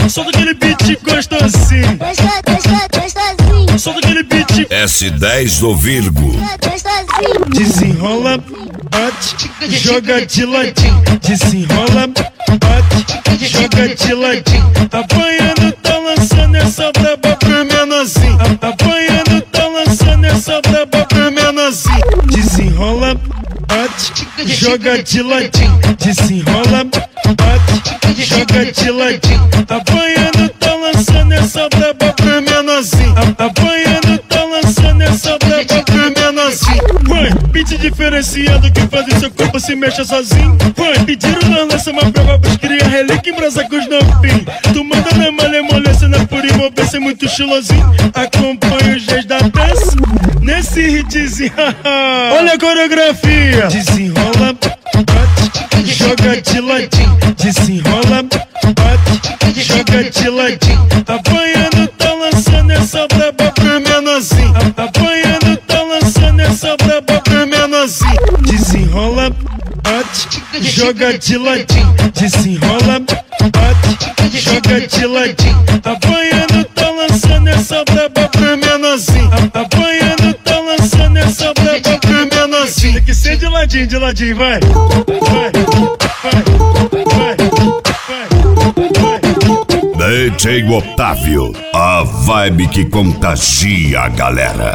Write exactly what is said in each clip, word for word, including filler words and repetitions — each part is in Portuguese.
Solta aquele beat gostosinho. Gostosinho, gostosinho. Solta aquele beat S dez do Virgo. Gostosinho. Desenrola, bate, joga de ladinho. Desenrola, bate, joga de ladinho. Apanhando, tá lançando essa braba pro menorzinho. Apanhando, tá lançando essa braba pro menorzinho. Desenrola, bate, joga de ladinho. Desenrola, bate, joga de ladinho. Apanhando, tá lançando essa braba pro menorzinho. Apanhando, tá lançando essa braba pro menorzinho. Vai, beat diferenciado que faz o seu corpo se mexa sozinho. Vai, pediram na lança uma prova pros cria relíquia em brasa com os novinhos. Tu manda na malemolência, na pura envolvência, é muito estilosinho. Acompanha os Gs da dança nesse hitzinho. Olha a coreografia. Desenrola, bate, joga de ladinho. Desenrola, bate, joga de ladinho. Apanhando, tá lançando essa braba pro menorzinho. Apanhando, tá lançando essa braba pro menorzinho. Desenrola, bate, joga de ladinho. Desenrola, bate, joga de ladinho. Apanhando, tá lançando essa braba pro menorzinho. Apanhando, tá lançando essa braba pro menorzinho. Tem que ser de ladinho, de ladinho, vai. Vai, vai, vai, vai, vai. D J Otávio, a vibe que contagia a galera.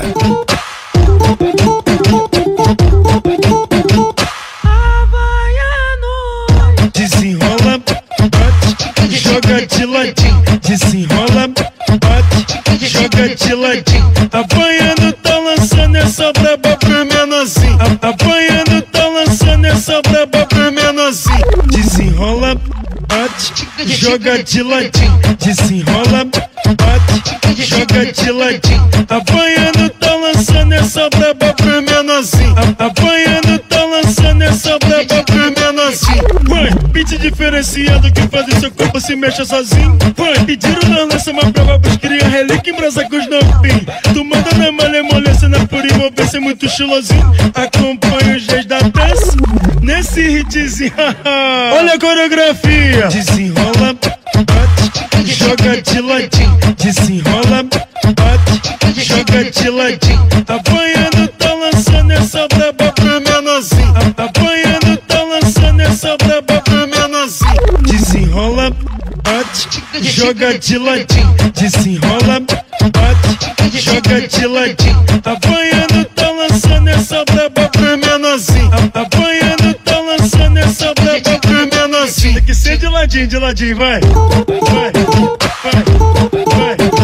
Desenrola, bate, joga de ladinho. Desenrola, bate, joga de ladinho. Apanhando, tá lançando essa braba pro menorzinho. Apanhando, tá lançando essa braba pro menorzinho. Desenrola, bate, joga de ladinho. Desenrola, bate, joga de ladinho. Apanhando, tá lançando essa braba pro menorzinho. Apanhando, tá lançando essa braba pro menorzinho. Vai, beat diferenciado que faz o seu corpo se mexa sozinho. Vai, pediram na lança uma prova pros cria relíquia em brasa com os novinhos. Tu manda na malemolência, na pura envolvência, é muito estilosinho. Acompanha os Gs da dança nesse hitzinho. Olha a coreografia. Desenrola, bate, joga de ladinho. Desenrola, bate, joga de ladinho. Apanhando, tá lançando essa braba pro menorzinho. Apanhando, tá lançando essa braba pro menorzinho. Desenrola, bate, joga de ladinho. Desenrola, bate, joga de ladinho. Apanhando, tá lançando essa braba pro menorzinho. Apanhando, tá lançando essa braba pro menorzinho. Tem que ser de ladinho, de ladinho, vai. Vai, vai, vai.